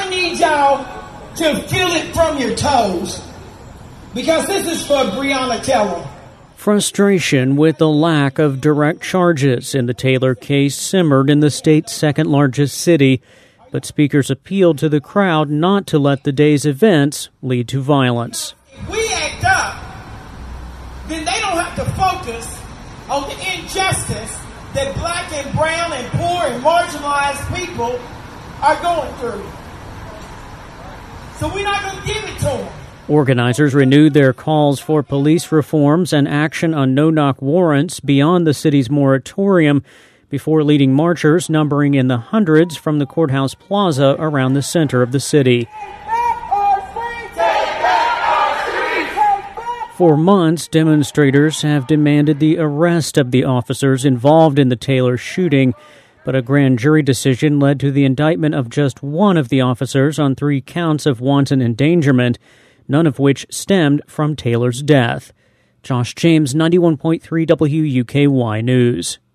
I need y'all to feel it from your toes, because this is for Breonna Taylor. Frustration with the lack of direct charges in the Taylor case simmered in the state's second-largest city, but speakers appealed to the crowd not to let the day's events lead to violence. If we act up, then they don't have to focus on the injustice that black and brown and poor and marginalized people are going through. So we're not going to give it to them. Organizers renewed their calls for police reforms and action on no-knock warrants beyond the city's moratorium before leading marchers numbering in the hundreds from the courthouse plaza around the center of the city. For months, demonstrators have demanded the arrest of the officers involved in the Taylor shooting, but a grand jury decision led to the indictment of just one of the officers on 3 counts of wanton endangerment, none of which stemmed from Taylor's death. Josh James, 91.3 WUKY News.